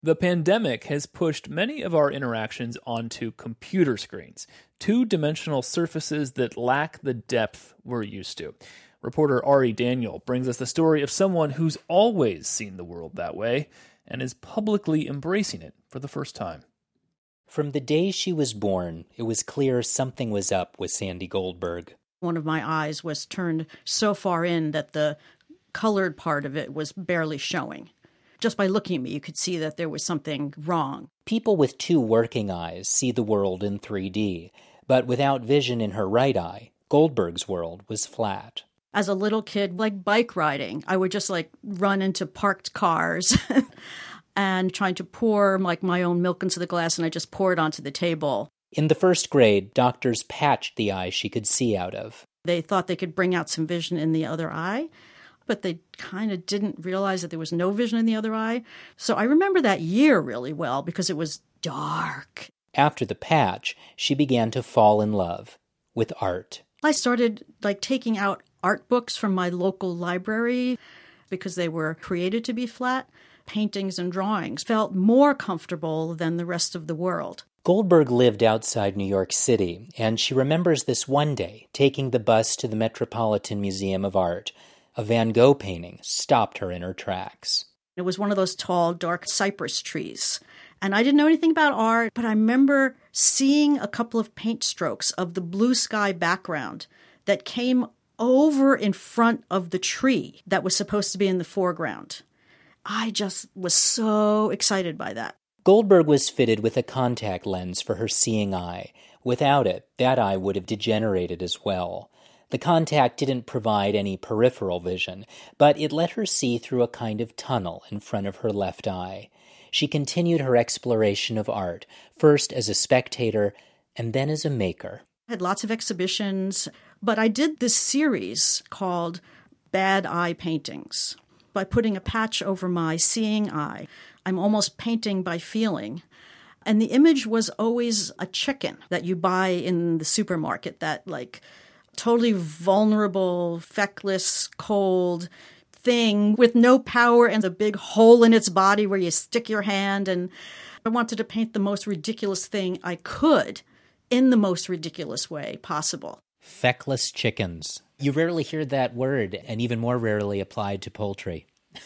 The pandemic has pushed many of our interactions onto computer screens, two-dimensional surfaces that lack the depth we're used to. Reporter Ari Daniel brings us the story of someone who's always seen the world that way and is publicly embracing it for the first time. From the day she was born, it was clear something was up with Sandy Goldberg. One of my eyes was turned so far in that the colored part of it was barely showing. Just by looking at me, you could see that there was something wrong. People with two working eyes see the world in 3D, but without vision in her right eye, Goldberg's world was flat. As a little kid, like bike riding, I would just run into parked cars and trying to pour my own milk into the glass, and I just pour it onto the table. In the first grade, doctors patched the eye she could see out of. They thought they could bring out some vision in the other eye, but they kind of didn't realize that there was no vision in the other eye. So I remember that year really well because it was dark. After the patch, she began to fall in love with art. I started taking out art books from my local library because they were created to be flat. Paintings and drawings felt more comfortable than the rest of the world. Goldberg lived outside New York City, and she remembers this one day taking the bus to the Metropolitan Museum of Art. A Van Gogh painting stopped her in her tracks. It was one of those tall, dark cypress trees. And I didn't know anything about art, but I remember seeing a couple of paint strokes of the blue sky background that came over in front of the tree that was supposed to be in the foreground. I just was so excited by that. Goldberg was fitted with a contact lens for her seeing eye. Without it, that eye would have degenerated as well. The contact didn't provide any peripheral vision, but it let her see through a kind of tunnel in front of her left eye. She continued her exploration of art, first as a spectator and then as a maker. I had lots of exhibitions, but I did this series called Bad Eye Paintings. By putting a patch over my seeing eye, I'm almost painting by feeling. And the image was always a chicken that you buy in the supermarket, that totally vulnerable, feckless, cold thing with no power and a big hole in its body where you stick your hand. And I wanted to paint the most ridiculous thing I could in the most ridiculous way possible. Feckless chickens. You rarely hear that word, and even more rarely applied to poultry.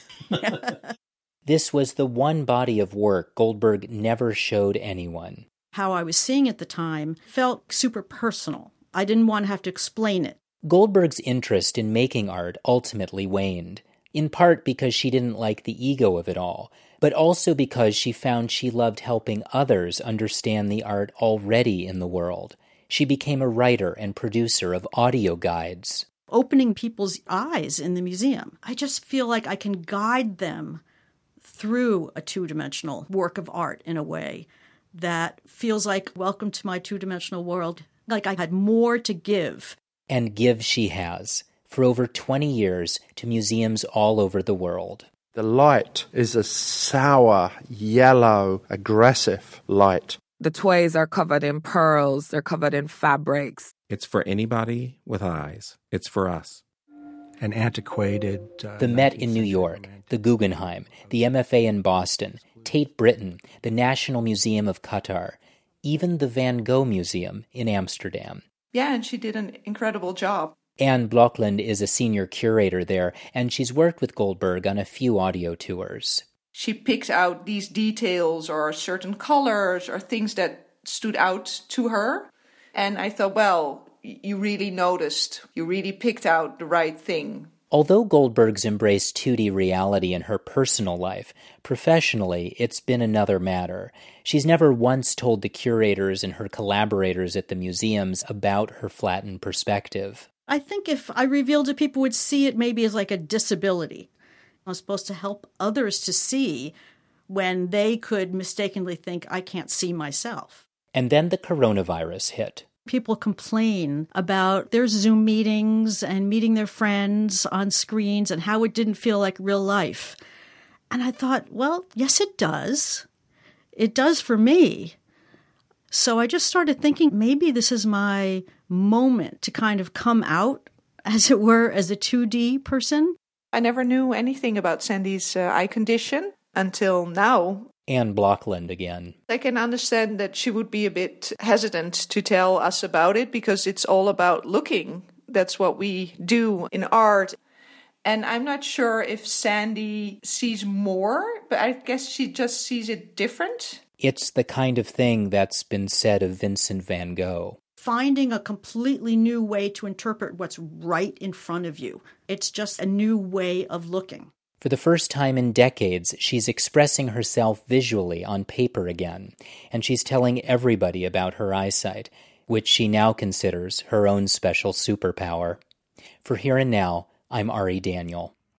This was the one body of work Goldberg never showed anyone. How I was seeing at the time felt super personal. I didn't want to have to explain it. Goldberg's interest in making art ultimately waned, in part because she didn't like the ego of it all, but also because she found she loved helping others understand the art already in the world. She became a writer and producer of audio guides. Opening people's eyes in the museum. I just feel like I can guide them through a two-dimensional work of art in a way that feels like, welcome to my two-dimensional world. Like I had more to give. And give she has, for over 20 years, to museums all over the world. The light is a sour, yellow, aggressive light. The toys are covered in pearls. They're covered in fabrics. It's for anybody with eyes. It's for us. An antiquated... the Met in New York, the Guggenheim, the MFA in Boston, Tate Britain, the National Museum of Qatar, even the Van Gogh Museum in Amsterdam. Yeah, and she did an incredible job. Anne Blokland is a senior curator there, and she's worked with Goldberg on a few audio tours. She picked out these details or certain colors or things that stood out to her. And I thought, well, you really noticed. You really picked out the right thing. Although Goldberg's embraced 2D reality in her personal life, professionally, it's been another matter. She's never once told the curators and her collaborators at the museums about her flattened perspective. I think if I revealed it, people would see it maybe as like a disability. I was supposed to help others to see when they could mistakenly think, I can't see myself. And then the coronavirus hit. People complain about their Zoom meetings and meeting their friends on screens and how it didn't feel like real life. And I thought, well, yes, it does. It does for me. So I just started thinking maybe this is my moment to kind of come out, as it were, as a 2D person. I never knew anything about Sandy's eye condition until now. Anne Blockland again. I can understand that she would be a bit hesitant to tell us about it because it's all about looking. That's what we do in art. And I'm not sure if Sandy sees more, but I guess she just sees it different. It's the kind of thing that's been said of Vincent van Gogh. Finding a completely new way to interpret what's right in front of you. It's just a new way of looking. For the first time in decades, she's expressing herself visually on paper again, and she's telling everybody about her eyesight, which she now considers her own special superpower. For Here and Now, I'm Ari Daniel.